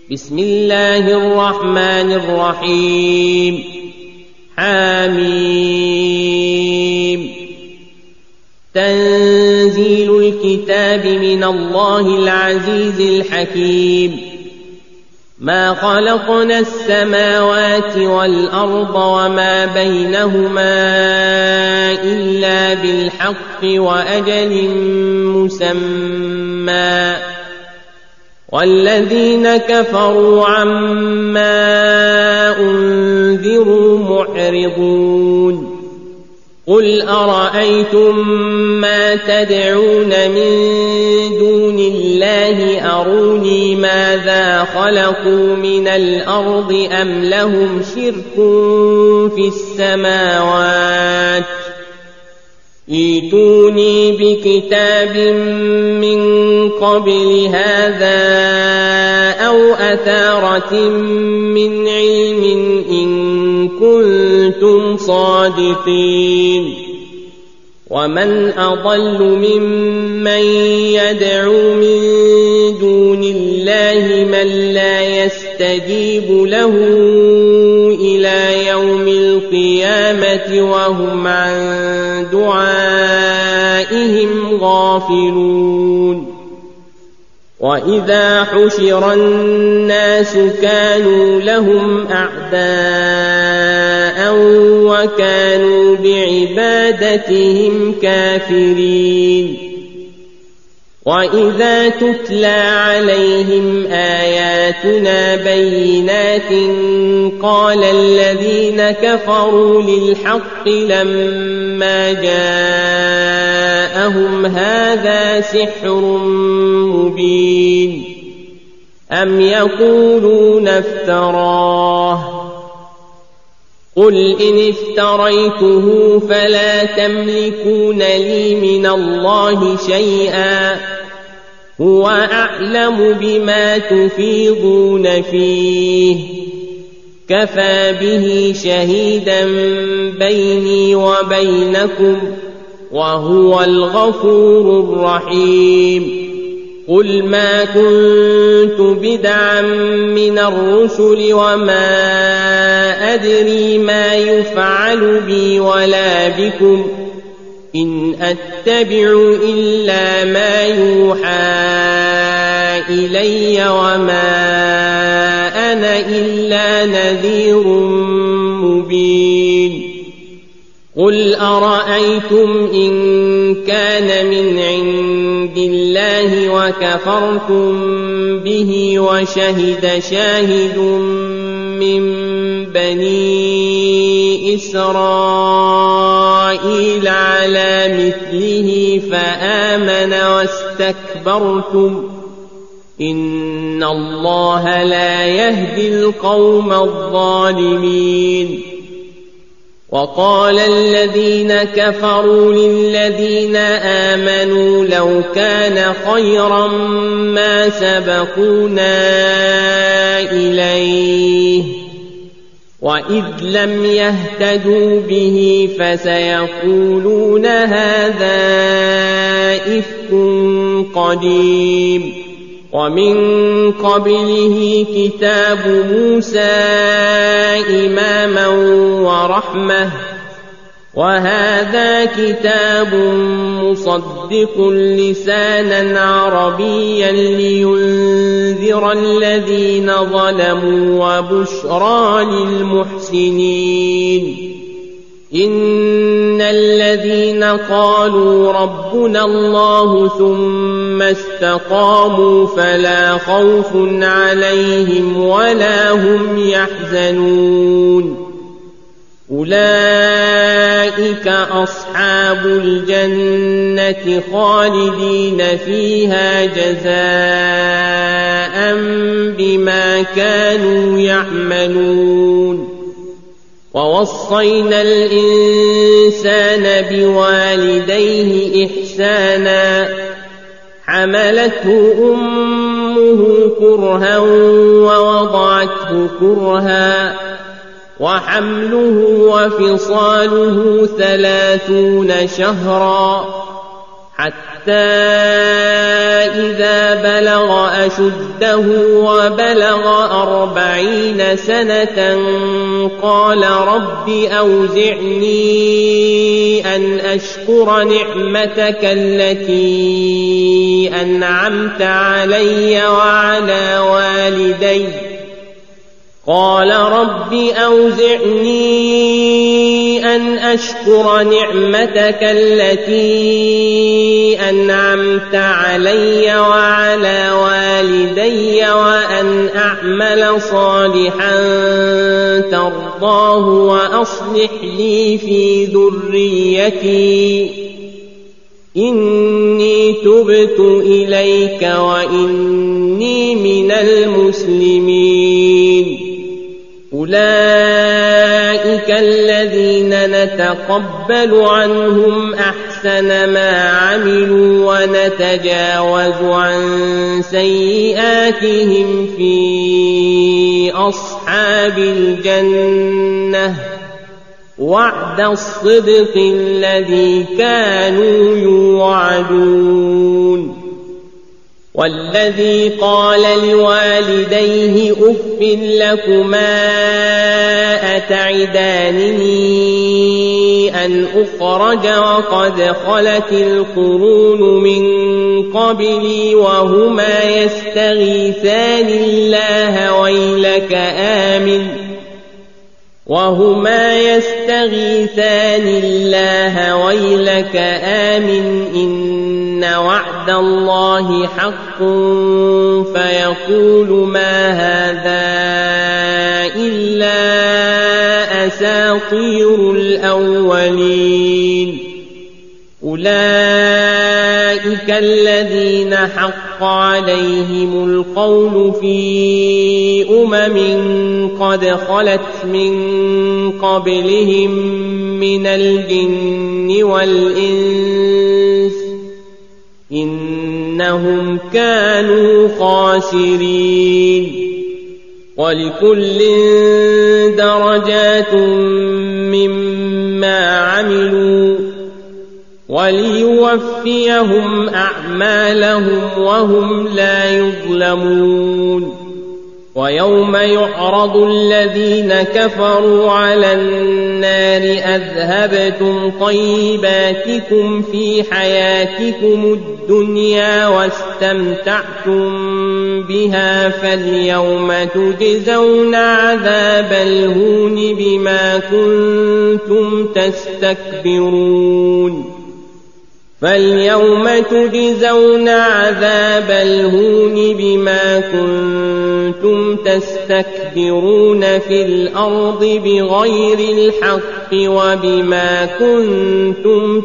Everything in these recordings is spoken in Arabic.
بسم الله الرحمن الرحيم حميم تنزيل الكتاب من الله العزيز الحكيم ما خلقنا السماوات والأرض وما بينهما إلا بالحق وأجل مسمى والذين كفروا عما أنذروا معرضون قل أرأيتم ما تدعون من دون الله أروني ماذا خلقوا من الأرض أم لهم شرك في السماوات ائتوني بكتاب من قبل هذا أو أثارة من علم إن كنتم صادقين ومن أضل ممن يدعو من دون الله من لا يستجيب له إلى يوم القيامة وهم عن دعائهم غافلون وإذا حشر الناس كانوا لهم أعداء وكانوا بعبادتهم كافرين وإذا تتلى عليهم آياتنا بينات قال الذين كفروا للحق لما جاءهم هذا سحر مبين أم يقولون افتراه قل إن افتريته فلا تملكون لي من الله شيئا هو أعلم بما تفيضون فيه كفى به شهيدا بيني وبينكم وهو الغفور الرحيم قل ما كنت بدعا من الرسل وما أدري ما يفعل بي ولا بكم إن أتبع إلا ما يوحى إلي وما أنا إلا نذير مبين قل أرأيتم إن كان من عند الله وكفرتم به وشهد شاهد من بني إسرائيل على مثله فآمن واستكبرتم إن الله لا يهدي القوم الظالمين وقال الذين كفروا للذين آمنوا لو كان خيرا ما سبقونا إليه وإذ لم يهتدوا به فسيقولون هذا إفك قديم ومن قبله كتاب موسى إماما ورحمة وهذا كتاب مصدق لسانا عربيا لينذر الذين ظلموا وبشرى للمحسنين إن الذين قالوا ربنا الله ثم استقاموا فلا خوف عليهم ولا هم يحزنون أولئك أصحاب الجنة خالدين فيها جزاء بما كانوا يعملون ووصينا الإنسان بوالديه إحسانا حملته أمه كرها ووضعته كرها وحمله وفصاله 30 شهرا حتى إذا بلغ أشده وبلغ 40 سنة قال رب أوزعني أن أشكر نعمتك التي أنعمت علي وعلى والدي قال رب أوزعني أن أشكر نعمتك التي أنعمت علي وعلى والدي وأن أعمل صالحا ترضاه وأصلح لي في ذريتي إني تبت إليك وإني من المسلمين أولئك الذين نتقبل عنهم أحسن ما عملوا ونتجاوز عن سيئاتهم في أصحاب الجنة وعد الصدق الذي كانوا يوعدون والذي قال لوالديه أف لكما أتعدانني أن أخرج وقد خلت القرون من قبلي وهما يستغيثان الله ويلك آمن إن وعد الله حق فيقول ما هذا إلا أساطير الأولين أولئك الذين حق عليهم القول في قد خلت من قبلهم من الجن والإنس إنهم كانوا خاسرين ولكل درجات مما عملوا وليوفيهم أعمالهم وهم لا يظلمون ويوم يعرض الذين كفروا على النار أذهبتم طيباتكم في حياتكم الدنيا واستمتعتم بها فاليوم تجزون عذاب الهون بما كنتم تستكبرون في الأرض بغير الحق وبما كنتم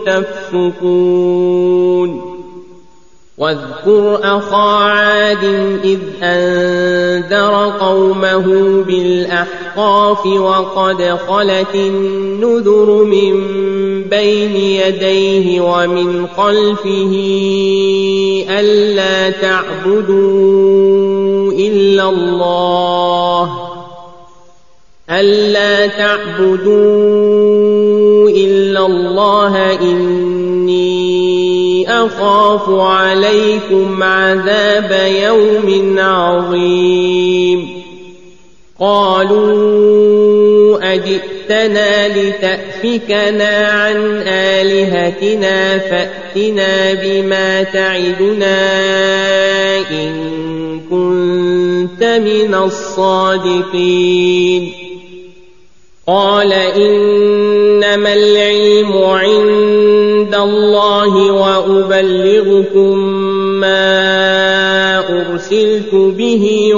تفسقون واذكر أخا عاد إذ أنذر قومه بالأحقاف وقد خلت النذر من بين يديه ومن خلفه ألا تعبدوا إلا الله إني أخاف عليكم عذاب يوم عظيم قالوا أجئتنا لتأفكنا عن آلهتنا فأتنا بما تعدنا إن كنت من الصادقين قال إنما العلم عند الله وأبلغكم ما أرسلت به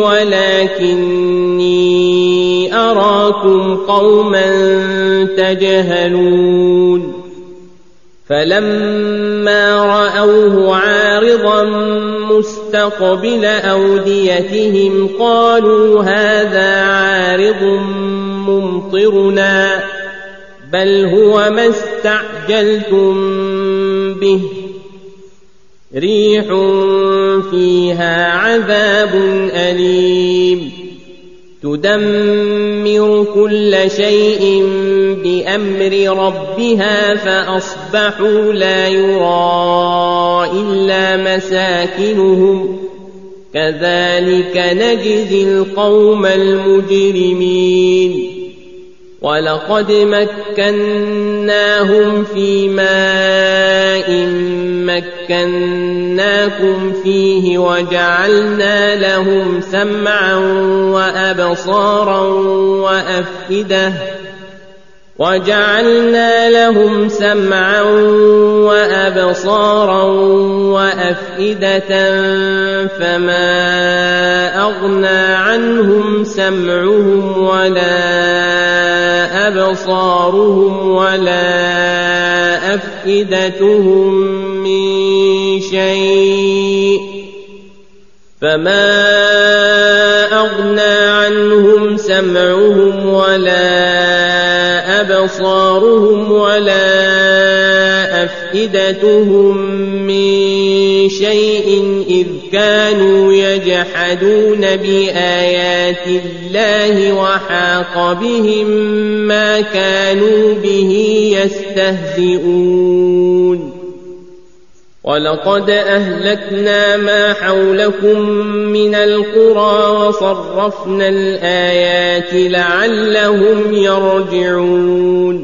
ولكني أراكم قوما تجهلون فلما رأوه عارضا مستقبل أوديتهم قالوا هذا عارض ممطرنا بل هو ما استعجلتم به ريح فيها عذاب أليم تدمر كل شيء بأمر ربها فأصبحوا لا يرى إلا مساكنهم كذلك نجزي القوم المجرمين ولقد مكناهم في ماء مكناكم فيه وجعلنا لهم سمعا وأبصارا وأفئدة فما أغنى عنهم سمعهم ولا أبصارهم ولا أفئدتهم من شيء إذ كانوا يجحدون بآيات الله وحاق بهم ما كانوا به يستهزئون ولقد أهلكنا ما حولكم من القرى وصرفنا الآيات لعلهم يرجعون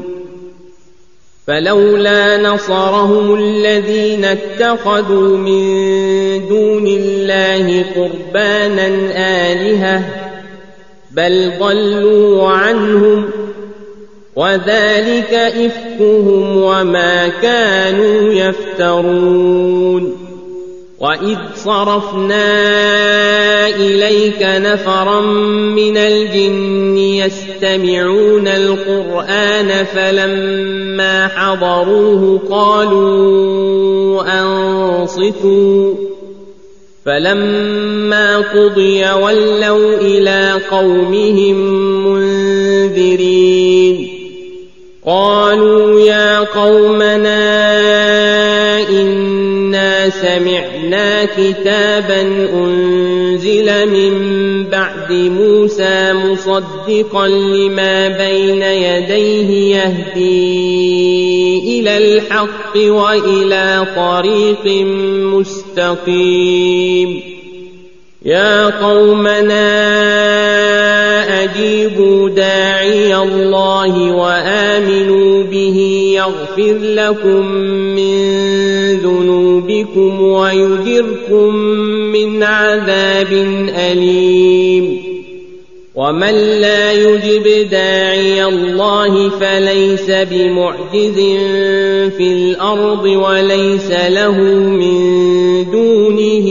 فلولا نصرهم الذين اتخذوا من دون الله قربانا آلهة بل ضلوا عنهم وذلك إفكهم وما كانوا يفترون وإذ صرفنا إليك نفرا من الجن يستمعون القرآن فلما حضروه قالوا أنصتوا فلما قضي ولوا إلى قومهم منذرين قالوا يا قومنا إنا سمعنا كتابا أنزل من بعد موسى مصدقا لما بين يديه يهدي إلى الحق وإلى طريق مستقيم يا قومنا أجيبوا داعي الله وآمنوا به يغفر لكم من ذنوبكم ويجركم من عذاب أليم ومن لا يجب داعي الله فليس بمعجز في الأرض وليس له من دونه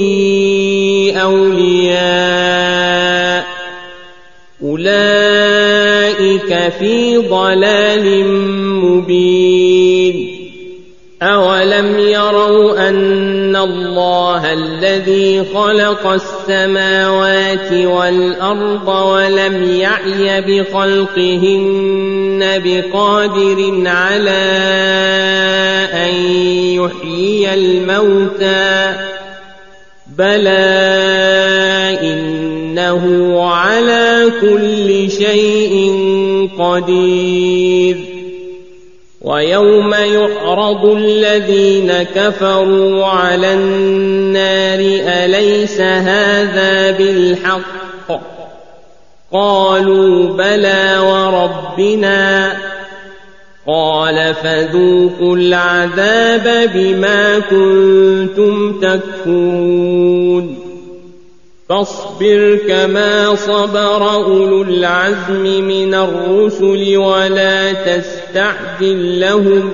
أولياء أولئك في ضلال مبين أولم يروا أن الله الذي خلق السماوات والأرض ولم يعي بخلقهن بقادر على أن يحيي الموتى بلى إنه على كل شيء قدير ويوم يعرض الذين كفروا على النار أليس هذا بالحق قالوا بلى وربنا قال فذوقوا العذاب بما كنتم تكفرون فاصبر كما صبر أولو العزم من الرسل ولا تستعجل لهم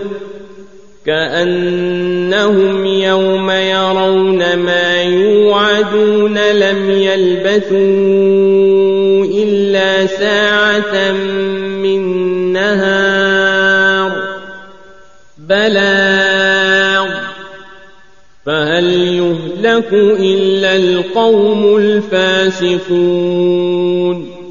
كأنهم يوم يرون ما يوعدون لم يلبثوا إلا ساعة من نهار بلاغ فهل يهلك إلا القوم الفاسقون